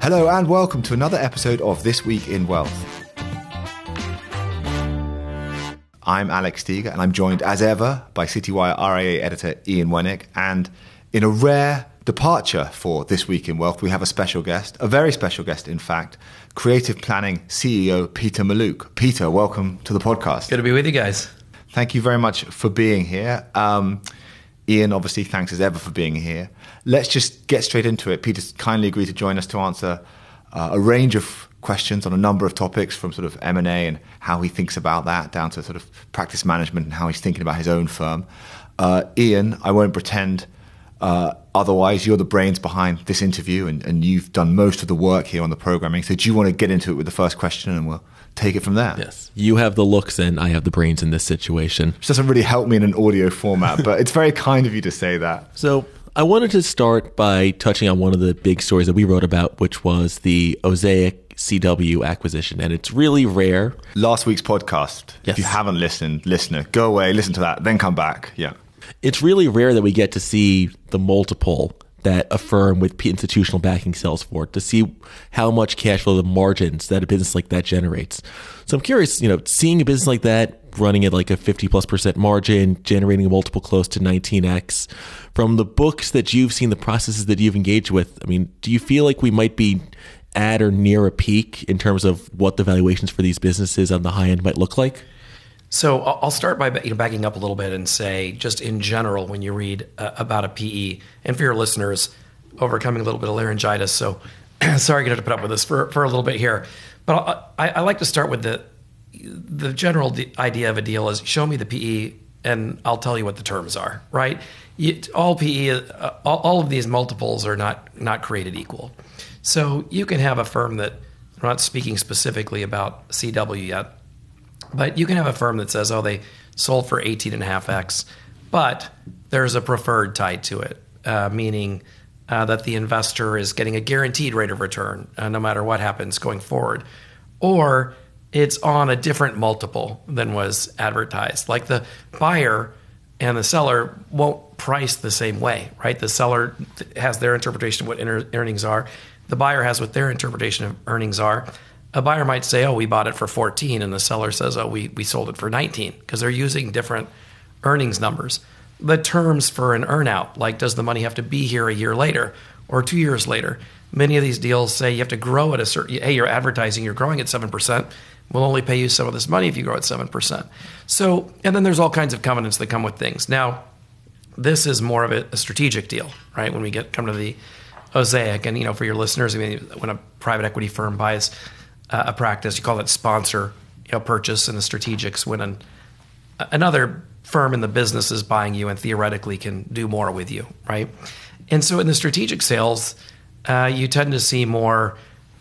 Hello and welcome to another episode of This Week in Wealth. I'm Alex Steger and I'm joined as ever by Citywire RIA editor Ian Wennick. And in a rare departure for This Week in Wealth, we have a special guest, a very special guest in fact, Creative Planning CEO Peter Mallouk. Peter, welcome to the podcast. Good to be with you guys. Thank you very much for being here. Ian, obviously, thanks as ever for being here. Let's just get straight into it. Peter's kindly agreed to join us to answer a range of questions on a number of topics, from sort of M&A and how he thinks about that, down to sort of practice management and how he's thinking about his own firm. Ian, I won't pretend otherwise. You're the brains behind this interview and you've done most of the work here on the programming. So do you want to get into it with the first question and we'll take it from there? Yes. You have the looks and I have the brains in this situation. Which doesn't really help me in an audio format, but it's very kind of you to say that. So I wanted to start by touching on one of the big stories that we wrote about, which was the Osaic CW acquisition. And it's really rare. Last week's podcast. Yes. If you haven't listened, listener, go away, listen to that, then come back. Yeah. It's really rare that we get to see the multiple that a firm with institutional backing sells for, to see how much cash flow, the margins that a business like that generates. So I'm curious, seeing a business like that running at like a 50+% margin, generating a multiple close to 19x, from the books that you've seen, the processes that you've engaged with, I mean, do you feel like we might be at or near a peak in terms of what the valuations for these businesses on the high end might look like? So I'll start by backing up a little bit and say, just in general, when you read about a PE, and for your listeners, overcoming a little bit of laryngitis, so sorry you're going to have to put up with this for a little bit here. But I like to start with the general idea of a deal is show me the PE and I'll tell you what the terms are, right? All PE, all of these multiples are not created equal. So you can have a firm that, I'm not speaking specifically about CW yet, but you can have a firm that says, they sold for 18.5x, but there's a preferred tied to it, meaning that the investor is getting a guaranteed rate of return no matter what happens going forward. Or it's on a different multiple than was advertised. Like the buyer and the seller won't price the same way, right? The seller has their interpretation of what earnings are. The buyer has what their interpretation of earnings are. A buyer might say, we bought it for 14, and the seller says, we sold it for 19, because they're using different earnings numbers. The terms for an earnout, like does the money have to be here a year later or 2 years later? Many of these deals say you have to grow at a certain, you're advertising, you're growing at 7%, we'll only pay you some of this money if you grow at 7%. So, and then there's all kinds of covenants that come with things. Now, this is more of a strategic deal, right? When we come to the Osaic, and for your listeners, I mean, when a private equity firm buys a practice, you call it sponsor purchase, and the strategics when another firm in the business is buying you and theoretically can do more with you, right? And so in the strategic sales, you tend to see more,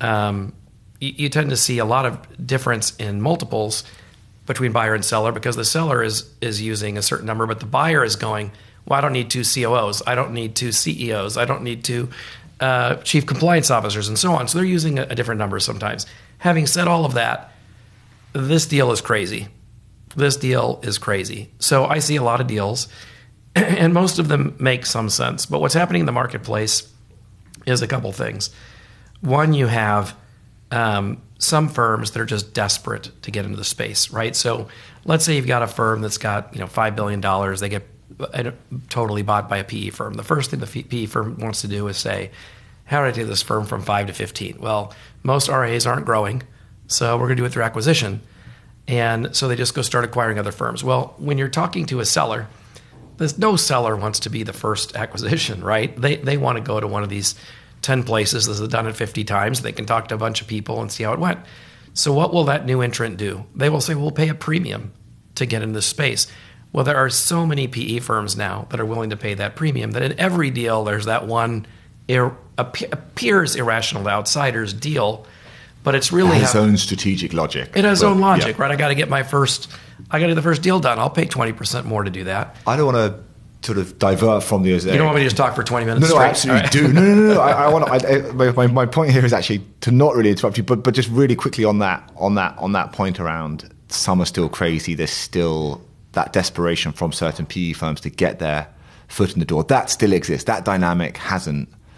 you tend to see a lot of difference in multiples between buyer and seller, because the seller is using a certain number, but the buyer is going, I don't need 2 COOs, I don't need 2 CEOs, I don't need 2 chief compliance officers, and so on. So they're using a different number sometimes. Having said all of that, this deal is crazy. This deal is crazy. So I see a lot of deals, and most of them make some sense. But what's happening in the marketplace is a couple things. One, you have some firms that are just desperate to get into the space, right? So let's say you've got a firm that's got $5 billion. They get totally bought by a PE firm. The first thing the PE firm wants to do is say, how do I take this firm from 5 to 15? Well, most RIAs aren't growing, so we're going to do it through acquisition. And so they just go start acquiring other firms. Well, when you're talking to a seller, no seller wants to be the first acquisition, right? They want to go to one of these 10 places that have done it 50 times. They can talk to a bunch of people and see how it went. So what will that new entrant do? They will say, we'll pay a premium to get into this space. Well, there are so many PE firms now that are willing to pay that premium that in every deal, there's that one appears irrational to outsiders deal, but it's really its own strategic logic. It has its own logic, right? I got to get the first deal done. I'll pay 20% more to do that. I don't want to sort of divert from the Osaic. You don't want me to just talk for 20 minutes No, straight? I absolutely do. No. My point here is actually to not really interrupt you, but just really quickly on that point around some are still crazy. There's still that desperation from certain PE firms to get their foot in the door. That still exists. That dynamic hasn't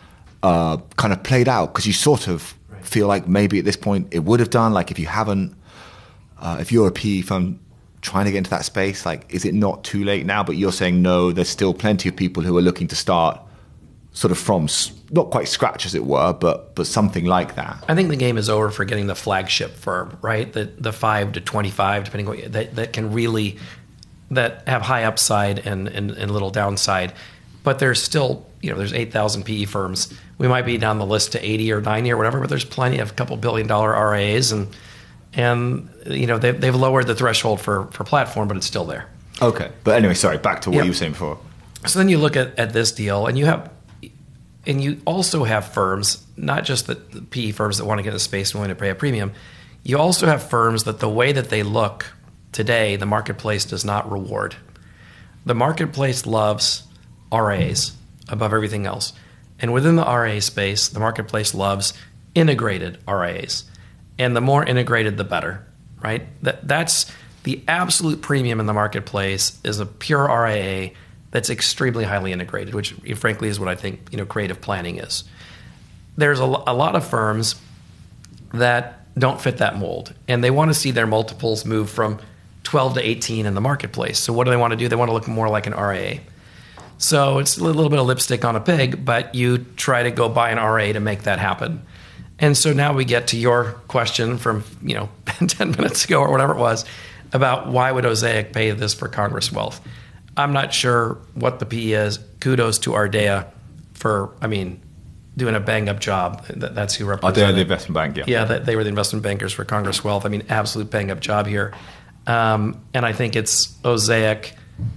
kind of played out? Because you sort of feel like maybe at this point it would have done. Like if you haven't, if you're a PE firm trying to get into that space, like is it not too late now? But you're saying no, there's still plenty of people who are looking to start sort of from not quite scratch, as it were, but something like that. I think the game is over for getting the flagship firm, right? The 5 to 25, depending on that can really that have high upside and little downside. But there's still, there's 8,000 PE firms. We might be down the list to 80 or 90 or whatever, but there's plenty of couple $1 billion RIAs, and they've lowered the threshold for platform, but it's still there. Okay, but anyway, sorry, back to what you were saying before. So then you look at this deal, and you also have firms, not just the PE firms that want to get in the space and willing to pay a premium. You also have firms that the way that they look today, the marketplace does not reward. The marketplace loves RIAs above everything else. And within the RIA space, the marketplace loves integrated RIAs. And the more integrated, the better, right? That's the absolute premium in the marketplace is a pure RIA that's extremely highly integrated, which frankly is what I think creative planning is. There's a lot of firms that don't fit that mold, and they want to see their multiples move from 12 to 18 in the marketplace. So what do they want to do? They want to look more like an RIA. So it's a little bit of lipstick on a pig, but you try to go buy an RIA to make that happen. And so now we get to your question from 10 minutes ago or whatever it was about why would Osaic pay this for Congress Wealth. I'm not sure what the PE is. Kudos to Ardea for, doing a bang-up job. That's who represented. Ardea, the investment bank, yeah. Yeah, they were the investment bankers for Congress Wealth. Absolute bang-up job here. And I think it's Osaic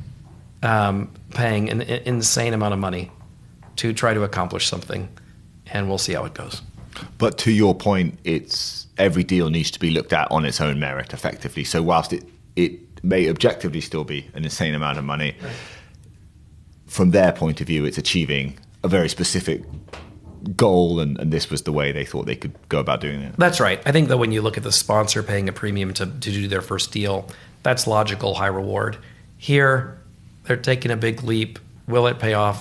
paying an insane amount of money to try to accomplish something, and we'll see how it goes. But to your point, it's every deal needs to be looked at on its own merit, effectively. So whilst it may objectively still be an insane amount of money, right, from their point of view, it's achieving a very specific goal, and this was the way they thought they could go about doing it. That's right. I think that when you look at the sponsor paying a premium to do their first deal, that's logical, high reward. Here, they're taking a big leap. Will it pay off?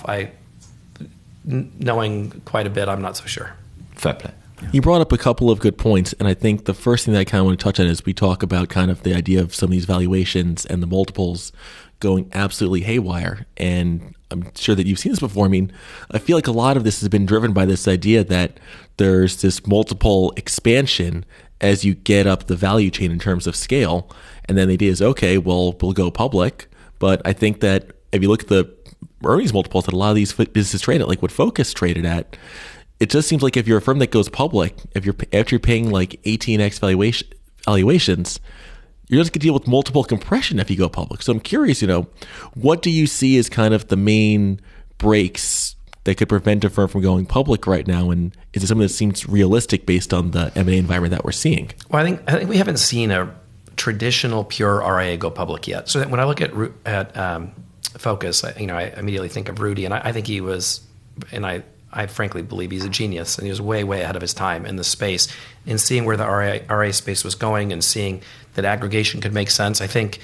Knowing quite a bit, I'm not so sure. Fair play. You brought up a couple of good points, and I think the first thing that I kind of want to touch on is we talk about kind of the idea of some of these valuations and the multiples going absolutely haywire. And I'm sure that you've seen this before. I feel like a lot of this has been driven by this idea that there's this multiple expansion as you get up the value chain in terms of scale. And then the idea is, okay, well, we'll go public. But I think that if you look at the earnings multiples that a lot of these businesses trade at, like what Focus traded at, it just seems like if you're a firm that goes public, after you're paying like 18x valuations, you're just going to deal with multiple compression if you go public. So I'm curious, what do you see as kind of the main breaks that could prevent a firm from going public right now? And is it something that seems realistic based on the M&A environment that we're seeing? Well, I think we haven't seen a traditional pure RIA go public yet. So when I look at Focus, I immediately think of Rudy, and I think he was, and I frankly believe he's a genius, and he was way, way ahead of his time in the space. In seeing where the RIA space was going and seeing that aggregation could make sense, I think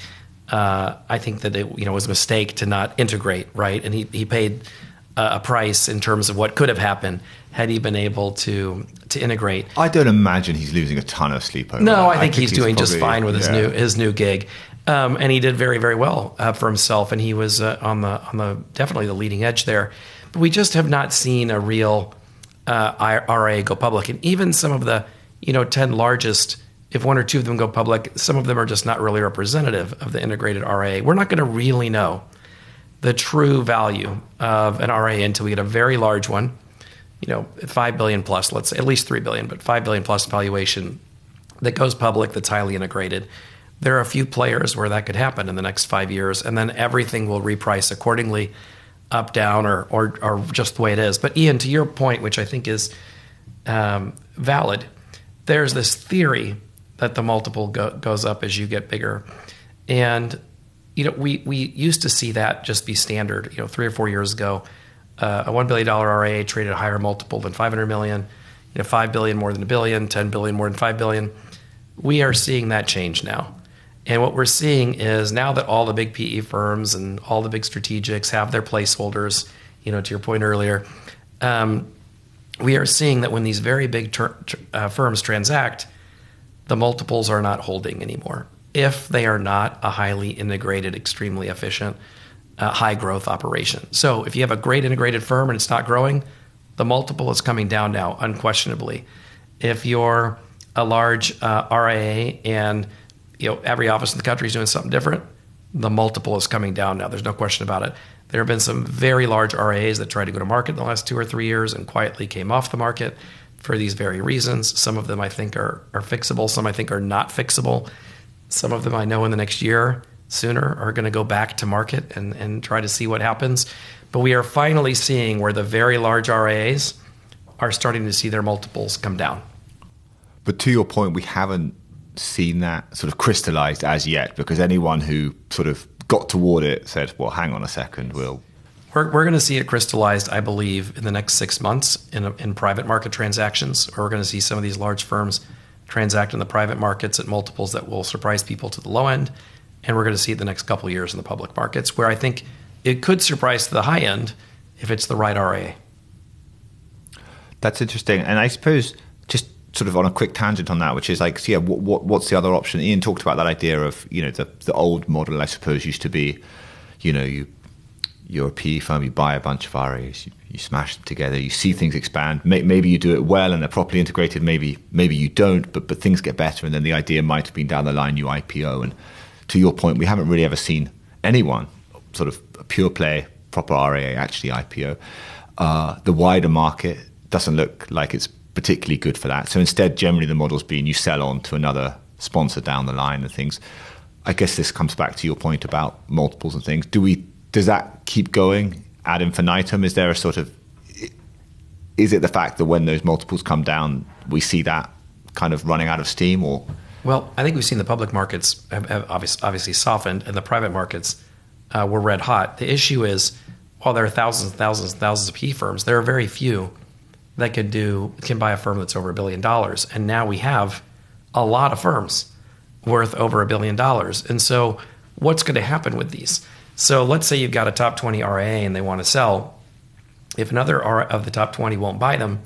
that it was a mistake to not integrate, right? And he paid a price in terms of what could have happened had he been able to integrate. I don't imagine he's losing a ton of sleep over No, that. I think he's doing just fine with his new gig. And he did very, very well for himself, and he was on the definitely the leading edge there. But we just have not seen a real RIA go public. And even some of the 10 largest, if one or two of them go public, some of them are just not really representative of the integrated RIA. We're not going to really know the true value of an RIA until we get a very large one, $5 billion plus, let's say at least $3 billion, but $5 billion plus valuation that goes public that's highly integrated. There are a few players where that could happen in the next 5 years, and then everything will reprice accordingly, up, down, or just the way it is. But Ian, to your point, which I think is valid, there's this theory that the multiple goes up as you get bigger. And we used to see that just be standard. 3 or 4 years ago, a $1 billion RIA traded a higher multiple than $500 million, $5 billion more than $1 billion, $10 billion more than $5 billion. We are seeing that change now. And what we're seeing is now that all the big PE firms and all the big strategics have their placeholders, to your point earlier, we are seeing that when these very big firms transact, the multiples are not holding anymore if they are not a highly integrated, extremely efficient, high growth operation. So if you have a great integrated firm and it's not growing, the multiple is coming down now, unquestionably. If you're a large RIA and every office in the country is doing something different, the multiple is coming down now. There's no question about it. There have been some very large RIAs that tried to go to market in the last 2 or 3 years and quietly came off the market for these very reasons. Some of them I think are fixable. Some I think are not fixable. Some of them I know in the next year sooner are going to go back to market and try to see what happens. But we are finally seeing where the very large RIAs are starting to see their multiples come down. But to your point, we haven't seen that sort of crystallized as yet, because anyone who sort of got toward it said, well, hang on a second, we're going to see it crystallized, I believe, in the next 6 months in private market transactions, or we're going to see some of these large firms transact in the private markets at multiples that will surprise people to the low end, and we're going to see it the next couple of years in the public markets, where I think it could surprise to the high end if it's the right RIA. That's interesting. And I suppose just sort of on a quick tangent on that, which is like, so yeah, what's the other option? Ian talked about that idea of, the old model, I suppose, used to be, you're a PE firm, you buy a bunch of RIAs, you smash them together, you see things expand. Maybe you do it well and they're properly integrated. Maybe you don't, but things get better. And then the idea might have been down the line, you IPO. And to your point, we haven't really ever seen anyone sort of a pure play, proper RIA actually IPO. The wider market doesn't look like it's particularly good for that. So instead, generally the model's been you sell on to another sponsor down the line and things. I guess this comes back to your point about multiples and things. Does that keep going ad infinitum? Is there a sort of, is it the fact that when those multiples come down, we see that kind of running out of steam? Or? Well, I think we've seen the public markets have obviously softened, and the private markets were red hot. The issue is, while there are thousands and thousands and thousands of PE firms, there are very few that can buy a firm that's over $1 billion. And now we have a lot of firms worth over $1 billion. And so what's going to happen with these? So let's say you've got a top 20 RIA and they want to sell. If another of the top 20 won't buy them,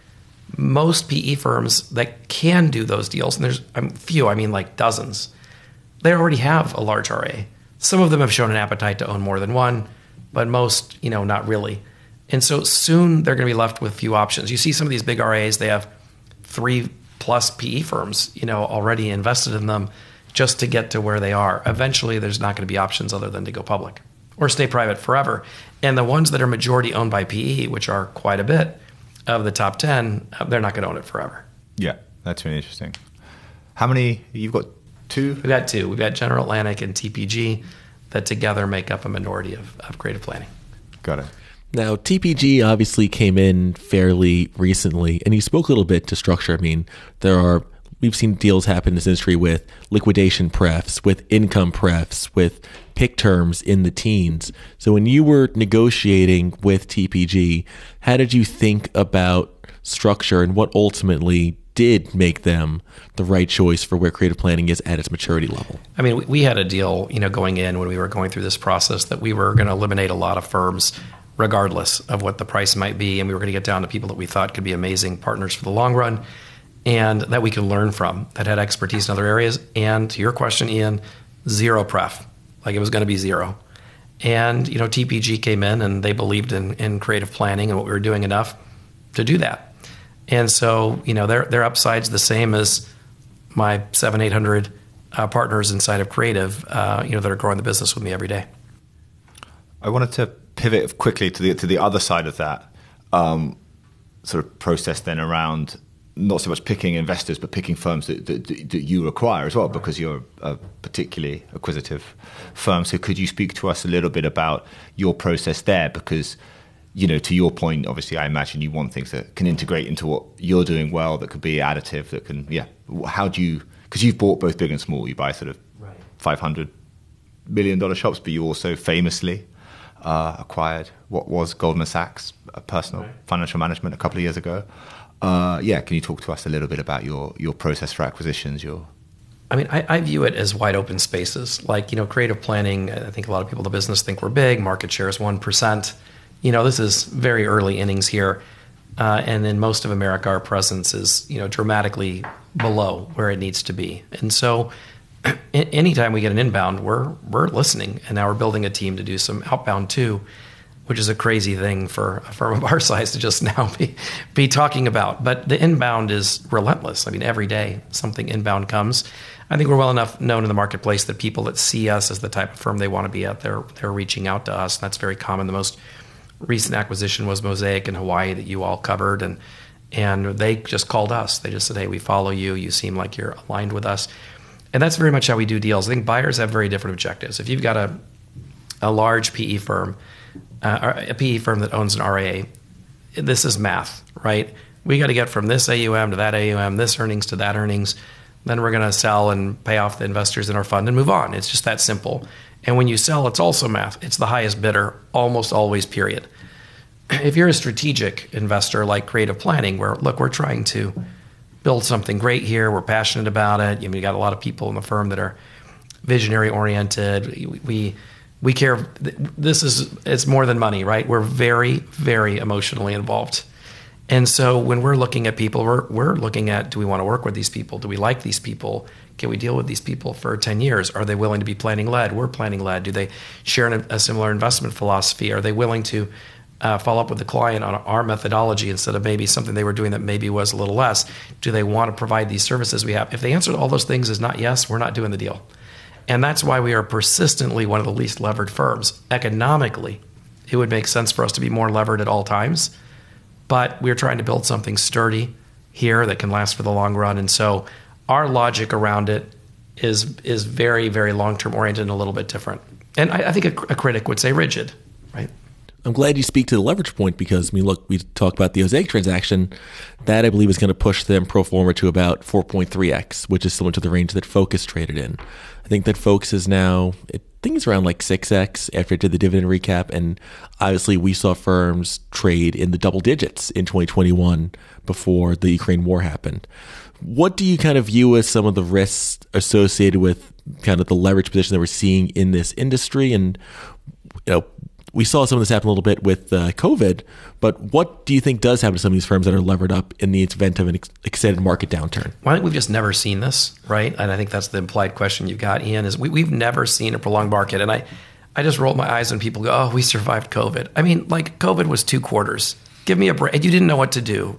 most PE firms that can do those deals, and there's few, I mean like dozens, they already have a large RIA. Some of them have shown an appetite to own more than one, but most, not really. And so soon they're going to be left with few options. You see some of these big RIAs, they have 3+ PE firms, already invested in them just to get to where they are. Eventually there's not going to be options other than to go public or stay private forever. And the ones that are majority owned by PE, which are quite a bit of the top 10, they're not going to own it forever. Yeah, that's really interesting. How many, you've got 2? We've got 2. We've got General Atlantic and TPG that together make up a minority of creative planning. Got it. Now, TPG obviously came in fairly recently, and you spoke a little bit to structure. I mean, we've seen deals happen in this industry with liquidation prefs, with income prefs, with PIK terms in the teens. So when you were negotiating with TPG, how did you think about structure and what ultimately did make them the right choice for where creative planning is at its maturity level? I mean, we had a deal, going in when we were going through this process that we were going to eliminate a lot of firms regardless of what the price might be, and we were going to get down to people that we thought could be amazing partners for the long run and that we could learn from, that had expertise in other areas. And to your question, Ian, 0 pref. Like it was going to be 0. And, TPG came in and they believed in creative planning and what we were doing enough to do that. And so, their upside's the same as my 700-800 partners inside of creative, that are growing the business with me every day. I wanted to pivot quickly to the other side of that sort of process then around not so much picking investors, but picking firms that you acquire as well, because you're a particularly acquisitive firm. So could you speak to us a little bit about your process there? Because, to your point, obviously, I imagine you want things that can integrate into what you're doing well, that could be additive, that can, how do you, because you've bought both big and small, you buy sort of $500 million shops, but you also famously acquired what was Goldman Sachs, personal financial management a couple of years ago. Can you talk to us a little bit about your process for acquisitions? I view it as wide open spaces. Like, creative planning, I think a lot of people in the business think we're big. Market share is 1%. This is very early innings here. And in most of America, our presence is, dramatically below where it needs to be. And so anytime we get an inbound, we're listening. And now we're building a team to do some outbound too, which is a crazy thing for a firm of our size to just now be talking about. But the inbound is relentless. I mean, every day something inbound comes. I think we're well enough known in the marketplace that people that see us as the type of firm they want to be at, they're reaching out to us. And that's very common. The most recent acquisition was Mosaic in Hawaii that you all covered. And they just called us. They just said, hey, we follow you. You seem like you're aligned with us. And that's very much how we do deals. I think buyers have very different objectives. If you've got a large PE firm, a PE firm that owns an RIA, this is math, right? We got to get from this AUM to that AUM, this earnings to that earnings. Then we're going to sell and pay off the investors in our fund and move on. It's just that simple. And when you sell, it's also math. It's the highest bidder, almost always, period. If you're a strategic investor like Creative Planning, where, look, we're trying to build something great here. We're passionate about it. You got a lot of people in the firm that are visionary oriented. We care. It's more than money, right? We're very, very emotionally involved. And so when we're looking at people, we're looking at, do we want to work with these people? Do we like these people? Can we deal with these people for 10 years? Are they willing to be planning-led? We're planning-led. Do they share a similar investment philosophy? Are they willing to follow up with the client on our methodology instead of maybe something they were doing that maybe was a little less? Do they want to provide these services we have? If the answer to all those things is not yes, we're not doing the deal. And that's why we are persistently one of the least levered firms. Economically, it would make sense for us to be more levered at all times, but we're trying to build something sturdy here that can last for the long run. And so our logic around it is very, very long-term oriented and a little bit different. And I think a critic would say rigid, right? I'm glad you speak to the leverage point because, look, we talked about the Mosaic transaction. That, I believe, is going to push them pro forma to about 4.3x, which is similar to the range that Focus traded in. I think that Focus is now, I think it's around like 6x after it did the dividend recap. And obviously, we saw firms trade in the double digits in 2021 before the Ukraine war happened. What do you kind of view as some of the risks associated with kind of the leverage position that we're seeing in this industry? And, we saw some of this happen a little bit with COVID, but what do you think does happen to some of these firms that are levered up in the event of an extended market downturn? Well, I think we've just never seen this, right? And I think that's the implied question you've got, Ian, is we've never seen a prolonged market. And I just rolled my eyes when people go, oh, we survived COVID. I mean, like COVID was 2 quarters. Give me a break. You didn't know what to do.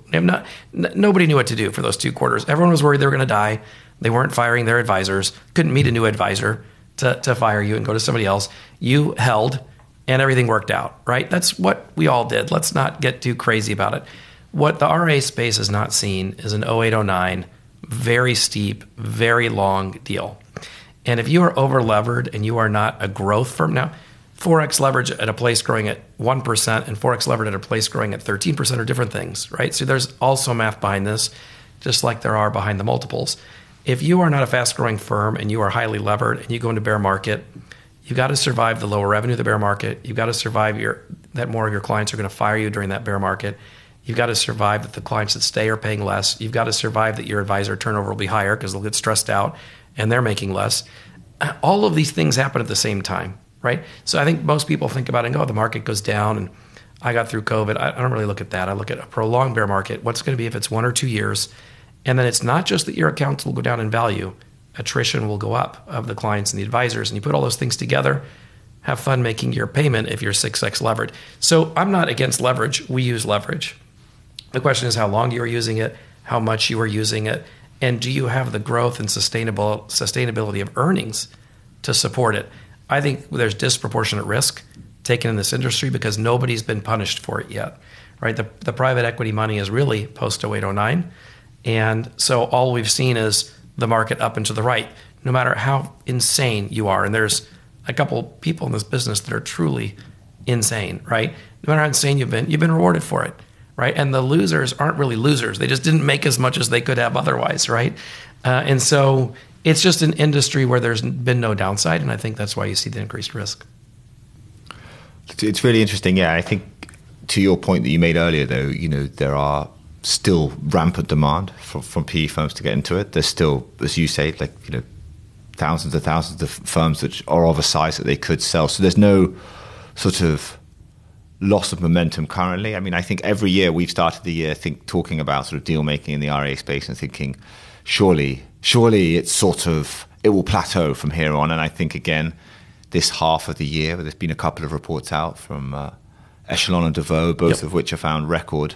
Nobody knew what to do for those 2 quarters. Everyone was worried they were going to die. They weren't firing their advisors, couldn't meet a new advisor to fire you and go to somebody else. You held, and everything worked out, right? That's what we all did. Let's not get too crazy about it. What the RA space has not seen is an 08-09, very steep, very long deal. And if you are over-levered and you are not a growth firm now, 4x leverage at a place growing at 1% and 4x leverage at a place growing at 13% are different things, right? So there's also math behind this, just like there are behind the multiples. If you are not a fast-growing firm and you are highly levered and you go into bear market, you've got to survive the lower revenue of the bear market. You've got to survive that more of your clients are going to fire you during that bear market. You've got to survive that the clients that stay are paying less. You've got to survive that your advisor turnover will be higher because they'll get stressed out and they're making less. All of these things happen at the same time, right? So I think most people think about it and go, oh, the market goes down and I got through COVID. I don't really look at that. I look at a prolonged bear market. What's going to be if it's 1 or 2 years? And then it's not just that your accounts will go down in value. Attrition will go up of the clients and the advisors. And you put all those things together, have fun making your payment if you're 6x levered. So I'm not against leverage. We use leverage. The question is how long you are using it, how much you are using it, and do you have the growth and sustainability of earnings to support it? I think there's disproportionate risk taken in this industry because nobody's been punished for it yet, right? The private equity money is really post-08-09. And so all we've seen is the market up and to the right, no matter how insane you are. And there's a couple people in this business that are truly insane, right? No matter how insane you've been rewarded for it, right? And the losers aren't really losers. They just didn't make as much as they could have otherwise, right? And so it's just an industry where there's been no downside, and I think that's why you see the increased risk. It's really interesting. Yeah, I think to your point that you made earlier, though, there are still rampant demand from PE firms to get into it. There's still, as you say, thousands of firms that are of a size that they could sell. So there's no sort of loss of momentum currently. I mean, I think every year we've started the year talking about sort of deal making in the RIA space and thinking, surely it will plateau from here on. And I think again, this half of the year, there's been a couple of reports out from Echelon and DeVoe, both of which have found record.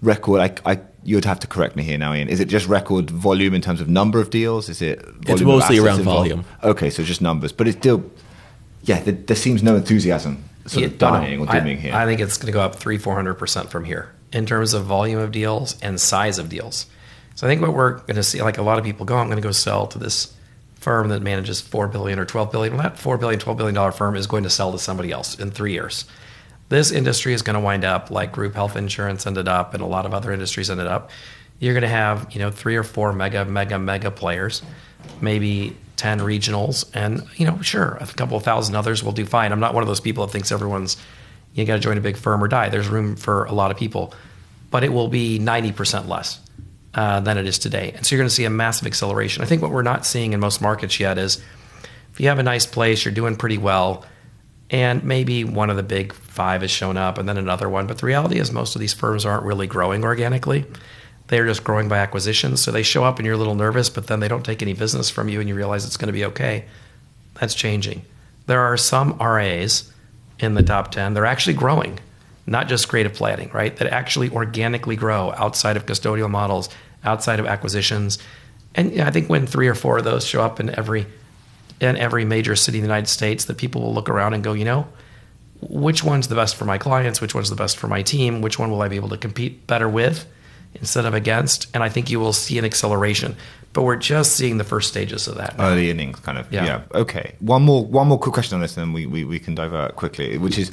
You'd have to correct me here now, Ian. Is it just record volume in terms of number of deals? Is it volume? It's mostly around volume. Okay, so just numbers, but it's still, there seems no enthusiasm sort of dying or dimming here. I think it's going to go up 300-400% from here in terms of volume of deals and size of deals. So I think what we're going to see, like a lot of people go, I'm going to go sell to this firm that manages $4 billion or $12 billion. Well, that $4 billion, $12 billion firm is going to sell to somebody else in 3 years. This industry is going to wind up like group health insurance ended up and a lot of other industries ended up. You're going to have 3 or 4 mega players, maybe 10 regionals, and sure, a couple of thousand others will do fine. I'm not one of those people that thinks you got to join a big firm or die. There's room for a lot of people, but it will be 90% less than it is today. And so you're going to see a massive acceleration. I think what we're not seeing in most markets yet is if you have a nice place, you're doing pretty well, and maybe one of the big 5 has shown up and then another one. But the reality is most of these firms aren't really growing organically. They're just growing by acquisitions. So they show up and you're a little nervous, but then they don't take any business from you and you realize it's going to be okay. That's changing. There are some RAs in the top 10. They're actually growing, not just creative planning, right? That actually organically grow outside of custodial models, outside of acquisitions. And I think when 3 or 4 of those show up in every major city in the United States, that people will look around and go, which one's the best for my clients? Which one's the best for my team? Which one will I be able to compete better with instead of against? And I think you will see an acceleration. But we're just seeing the first stages of that now. Early innings, kind of. Yeah. Okay. One more quick question on this, and then we can divert quickly, which is,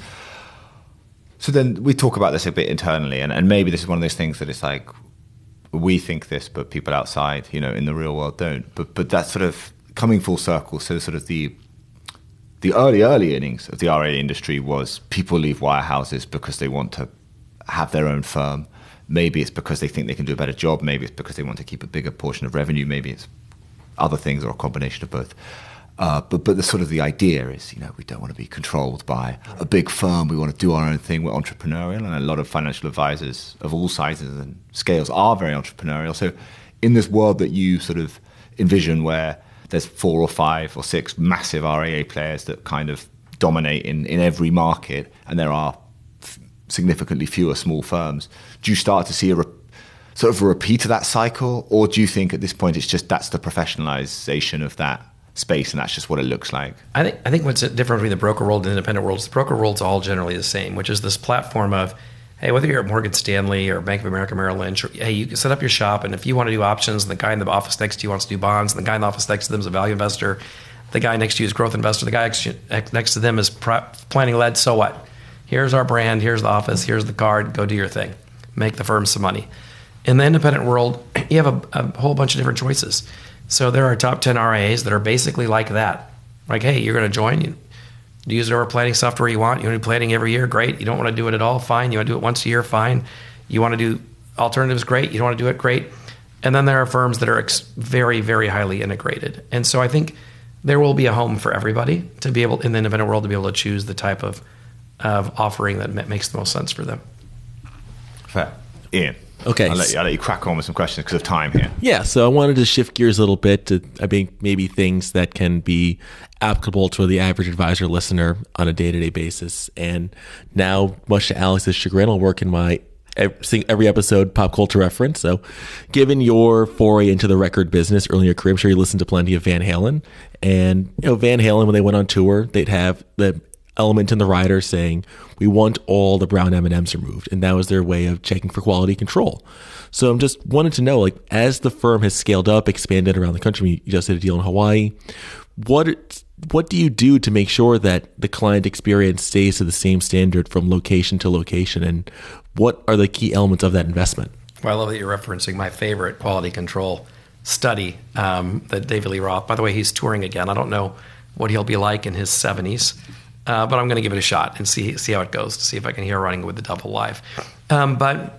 so then we talk about this a bit internally, and maybe this is one of those things that it's like, we think this, but people outside, in the real world don't. But that's sort of coming full circle. So sort of the early innings of the RIA industry was people leave wirehouses because they want to have their own firm. Maybe it's because they think they can do a better job. Maybe it's because they want to keep a bigger portion of revenue. Maybe it's other things or a combination of both. But the sort of the idea is, we don't want to be controlled by a big firm. We want to do our own thing. We're entrepreneurial, and a lot of financial advisors of all sizes and scales are very entrepreneurial. So in this world that you sort of envision where there's 4 or 5 or 6 massive RIA players that kind of dominate in every market, and there are significantly fewer small firms, do you start to see a repeat of that cycle? Or do you think at this point it's just that's the professionalization of that space and that's just what it looks like? I think what's different between the broker world and the independent world is the broker world's all generally the same, which is this platform of, hey, whether you're at Morgan Stanley or Bank of America, Merrill Lynch, or, hey, you can set up your shop, and if you want to do options, and the guy in the office next to you wants to do bonds, and the guy in the office next to them is a value investor, the guy next to you is growth investor, the guy next to them is planning led, so what? Here's our brand, here's the office, here's the card, go do your thing. Make the firm some money. In the independent world, you have a whole bunch of different choices. So there are top 10 RIAs that are basically like that. Like, hey, you're going to join, you use whatever planning software you want. You want to do planning every year? Great. You don't want to do it at all? Fine. You want to do it once a year? Fine. You want to do alternatives? Great. You don't want to do it? Great. And then there are firms that are very, very highly integrated. And so I think there will be a home for everybody to be able, in the independent world, to be able to choose the type of offering that makes the most sense for them. Fair. Ian. Okay. I'll let you crack on with some questions because of time here. Yeah, so I wanted to shift gears a little bit to, maybe things that can be applicable to the average advisor listener on a day-to-day basis. And now, much to Alex's chagrin, I'll work in my every episode pop culture reference. So given your foray into the record business early in your career, I'm sure you listened to plenty of Van Halen. And Van Halen, when they went on tour, they'd have the element in the rider saying, we want all the brown M&Ms removed. And that was their way of checking for quality control. So I'm just wanted to know, as the firm has scaled up, expanded around the country, you just did a deal in Hawaii, what do you do to make sure that the client experience stays to the same standard from location to location? And what are the key elements of that investment? Well, I love that you're referencing my favorite quality control study that David Lee Roth, by the way, he's touring again. I don't know what he'll be like in his 70s. But I'm going to give it a shot and see how it goes, to see if I can hear Running with the Devil live. But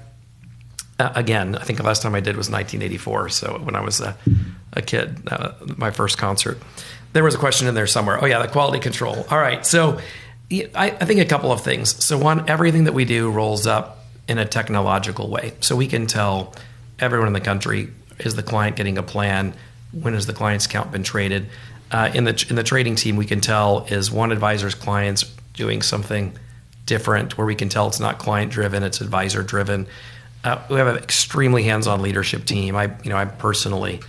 again, I think the last time I did was 1984, so when I was a kid, my first concert. There was a question in there somewhere. Oh, yeah, the quality control. All right, so I think a couple of things. So one, everything that we do rolls up in a technological way. So we can tell everyone in the country, is the client getting a plan? When has the client's account been traded? In the trading team, we can tell, is one advisor's clients doing something different, where we can tell it's not client driven, it's advisor driven. We have an extremely hands-on leadership team. I'm personally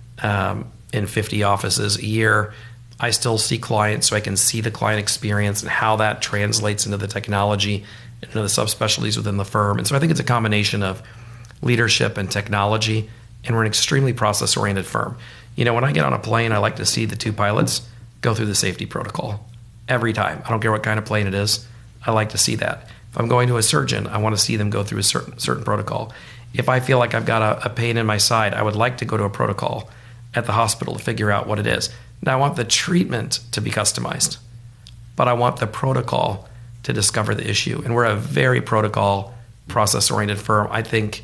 in 50 offices a year. I still see clients, so I can see the client experience and how that translates into the technology, into the subspecialties within the firm. And so I think it's a combination of leadership and technology, and we're an extremely process-oriented firm. When I get on a plane, I like to see the two pilots go through the safety protocol every time. I don't care what kind of plane it is. I like to see that. If I'm going to a surgeon, I want to see them go through a certain protocol. If I feel like I've got a pain in my side, I would like to go to a protocol at the hospital to figure out what it is. Now, I want the treatment to be customized, but I want the protocol to discover the issue. And we're a very protocol, process-oriented firm. I think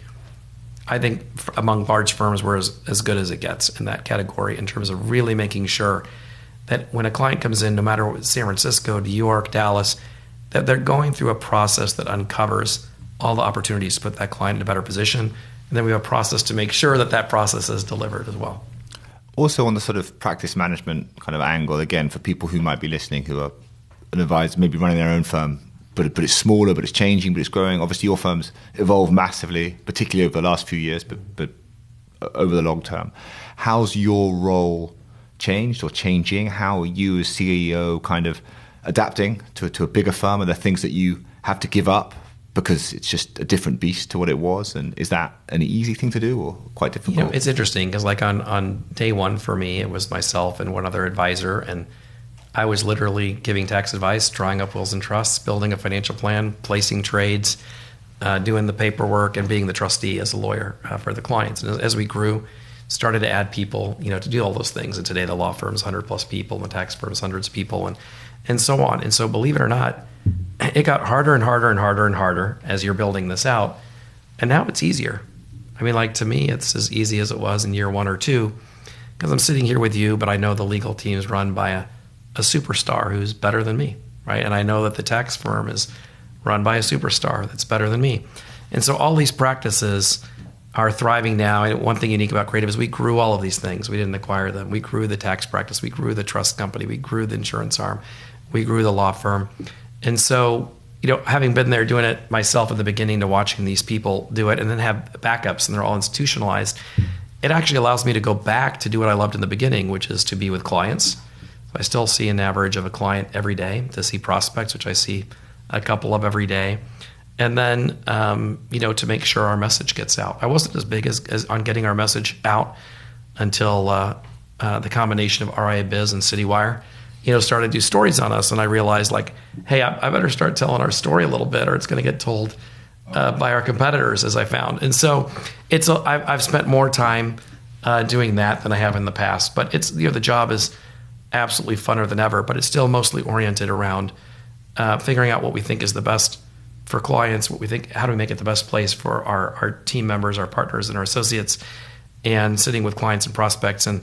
among large firms, we're as good as it gets in that category in terms of really making sure that when a client comes in, no matter what, San Francisco, New York, Dallas, that they're going through a process that uncovers all the opportunities to put that client in a better position. And then we have a process to make sure that process is delivered as well. Also on the sort of practice management kind of angle, again, for people who might be listening, who are an advisor, maybe running their own firm, but it's smaller, but it's changing, but it's growing. Obviously, your firm's evolved massively, particularly over the last few years, but over the long term. How's your role changed or changing? How are you as CEO kind of adapting to a bigger firm? Are there things that you have to give up because it's just a different beast to what it was? And is that an easy thing to do or quite difficult? It's interesting because like on day one for me, it was myself and one other advisor, and I was literally giving tax advice, drawing up wills and trusts, building a financial plan, placing trades, doing the paperwork, and being the trustee as a lawyer for the clients. And as we grew, started to add people, to do all those things. And today the law firm's 100 plus people, and the tax firm's hundreds of people, and so on. And so believe it or not, it got harder and harder and harder and harder as you're building this out. And now it's easier. I mean, like to me, it's as easy as it was in year 1 or 2, because I'm sitting here with you, but I know the legal team is run by a superstar who's better than me, right? And I know that the tax firm is run by a superstar that's better than me. And so all these practices are thriving now. And one thing unique about Creative is we grew all of these things. We didn't acquire them. We grew the tax practice. We grew the trust company. We grew the insurance arm. We grew the law firm. And so, having been there doing it myself at the beginning to watching these people do it and then have backups and they're all institutionalized, it actually allows me to go back to do what I loved in the beginning, which is to be with clients. I still see an average of a client every day, to see prospects, which I see a couple of every day. And then, to make sure our message gets out. I wasn't as big as on getting our message out until the combination of RIA Biz and CityWire, started to do stories on us. And I realized hey, I better start telling our story a little bit or it's going to get told by our competitors, as I found. And so I've spent more time doing that than I have in the past. But it's, the job is absolutely funner than ever, but it's still mostly oriented around figuring out what we think is the best for clients, how do we make it the best place for our team members, our partners, and our associates, and sitting with clients and prospects. And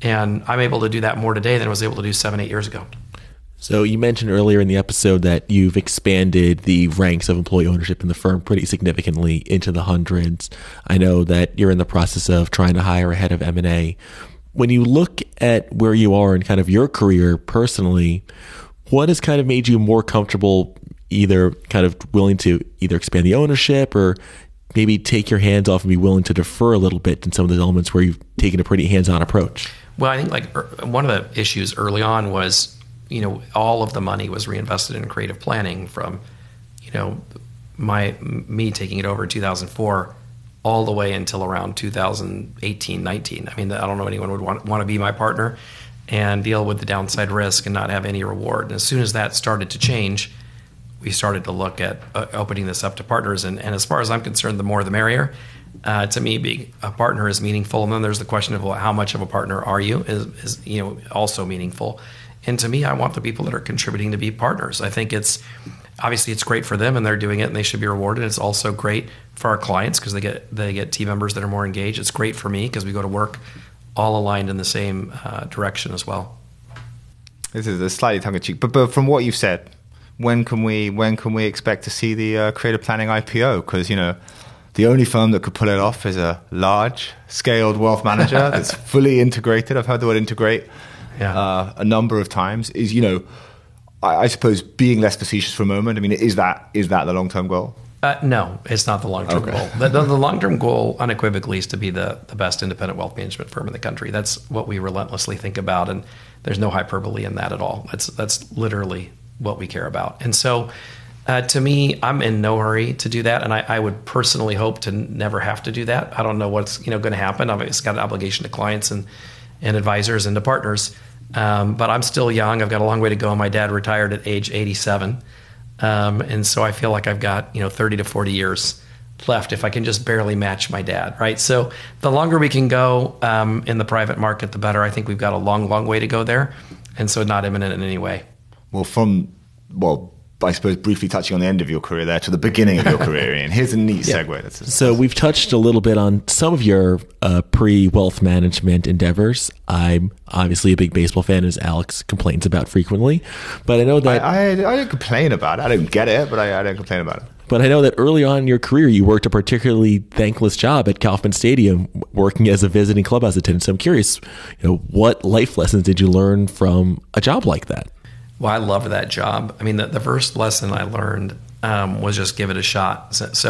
I'm able to do that more today than I was able to do 7-8 years ago. So you mentioned earlier in the episode that you've expanded the ranks of employee ownership in the firm pretty significantly into the hundreds. I know that you're in the process of trying to hire a head of M&A. When you look at where you are in kind of your career personally, what has kind of made you more comfortable, either kind of willing to either expand the ownership or maybe take your hands off and be willing to defer a little bit in some of the elements where you've taken a pretty hands-on approach? Well, I think one of the issues early on was, all of the money was reinvested in creative planning from, me taking it over in 2004 all the way until around 2018, 19. I mean, I don't know anyone would want to be my partner and deal with the downside risk and not have any reward. And as soon as that started to change, we started to look at opening this up to partners. And as far as I'm concerned, the more the merrier. To me, being a partner is meaningful. And then there's the question of, well, how much of a partner are you is also meaningful. And to me, I want the people that are contributing to be partners. I think it's great for them and they're doing it and they should be rewarded. It's also great for our clients because they get team members that are more engaged. It's great for me because we go to work all aligned in the same direction as well. This is a slightly tongue-in-cheek, but from what you've said, when can we expect to see the creative planning IPO? Because the only firm that could pull it off is a large-scaled wealth manager that's fully integrated. I've heard the word integrate a number of times. Is I suppose, being less facetious for a moment, I mean, is that the long-term goal? No, it's not the long-term goal. The long-term goal unequivocally is to be the best independent wealth management firm in the country. That's what we relentlessly think about, and there's no hyperbole in that at all. That's literally what we care about. And so, to me, I'm in no hurry to do that, and I would personally hope to never have to do that. I don't know what's going to happen. I've got an obligation to clients and advisors and to partners, but I'm still young. I've got a long way to go. My dad retired at age 87, and so I feel like I've got 30 to 40 years left if I can just barely match my dad, right? So the longer we can go in the private market, the better. I think we've got a long way to go there, and so not imminent in any way. Well, I suppose briefly touching on the end of your career there to the beginning of your career, Ian. Here's a neat segue. So we've touched a little bit on some of your pre-wealth management endeavors. I'm obviously a big baseball fan, as Alex complains about frequently. But I know that... I don't complain about it. I don't get it, but I don't complain about it. But I know that early on in your career, you worked a particularly thankless job at Kauffman Stadium, working as a visiting clubhouse attendant. So I'm curious, what life lessons did you learn from a job like that? Well, I loved that job. I mean, the first lesson I learned was just give it a shot. So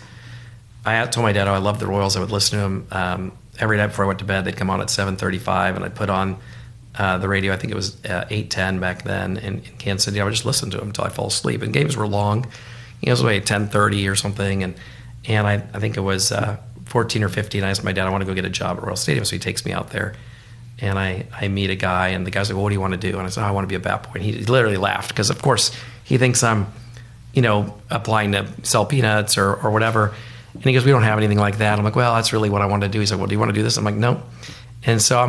I had told my dad, I loved the Royals. I would listen to them every night before I went to bed. They'd come on at 7:35, and I'd put on the radio. I think it was 8:10 back then in Kansas City. I would just listen to them until I fell asleep. And games were long. It was like 10:30 or something. And I think it was 14 or 15. I asked my dad, I want to go get a job at Royal Stadium. So he takes me out there. And I meet a guy, and the guy's like, well, what do you want to do? And I said, I want to be a bat boy. And he literally laughed because, of course, he thinks I'm, applying to sell peanuts or whatever. And he goes, we don't have anything like that. I'm like, well, that's really what I want to do. He's like, well, do you want to do this? I'm like, no. And so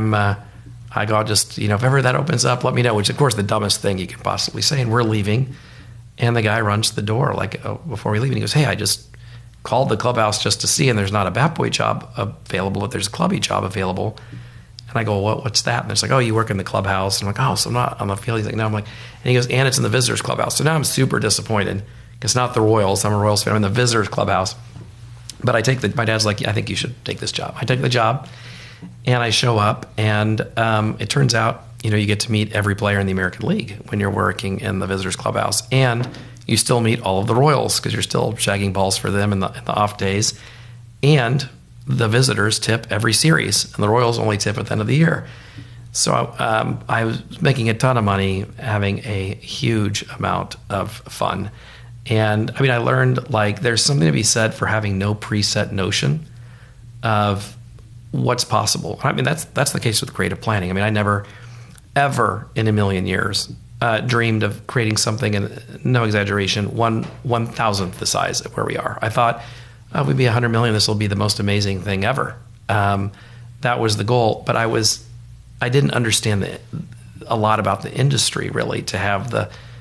I go, just, if ever that opens up, let me know, which, of course, the dumbest thing you can possibly say. And we're leaving, and the guy runs to the door before we leave. And he goes, hey, I just called the clubhouse just to see, and there's not a bat boy job available, but there's a clubby job available. And I go, what's that? And it's like, oh, you work in the clubhouse. And I'm like, oh, so I'm not on the field. He's like, no. I'm like, and he goes, and it's in the visitors clubhouse. So now I'm super disappointed. It's not the Royals. I'm a Royals fan. I'm in the visitors clubhouse. But my dad's like, I think you should take this job. I take the job, and I show up, and it turns out, you get to meet every player in the American League when you're working in the visitors clubhouse. And you still meet all of the Royals because you're still shagging balls for them in the off days. And the visitors tip every series, and the Royals only tip at the end of the year. So I was making a ton of money, having a huge amount of fun. And I mean, I learned there's something to be said for having no preset notion of what's possible. I mean, that's the case with creative planning. I mean, I never, ever in a million years dreamed of creating something, and no exaggeration, 1/1000th the size of where we are. I thought, we'd be 100 million. This will be the most amazing thing ever. That was the goal. But I didn't understand a lot about the industry really to have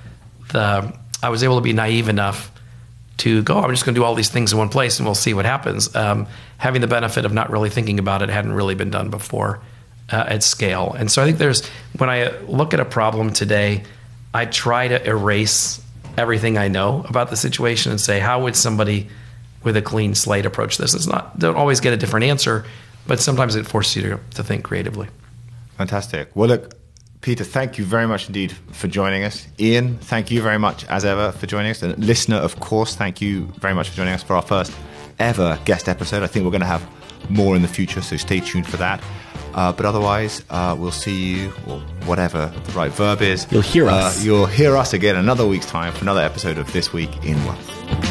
I was able to be naive enough to go, I'm just going to do all these things in one place and we'll see what happens. Having the benefit of not really thinking about it hadn't really been done before at scale. And so I think when I look at a problem today, I try to erase everything I know about the situation and say, how would somebody with a clean slate approach this? Don't always get a different answer, but sometimes it forces you to think creatively. Fantastic. Well, look, Peter, thank you very much indeed for joining us. Ian, thank you very much as ever for joining us. And listener, of course, thank you very much for joining us for our first ever guest episode. I think we're going to have more in the future, so stay tuned for that. But otherwise, we'll see you, or whatever the right verb is. You'll hear us. You'll hear us again another week's time for another episode of This Week in Wealth.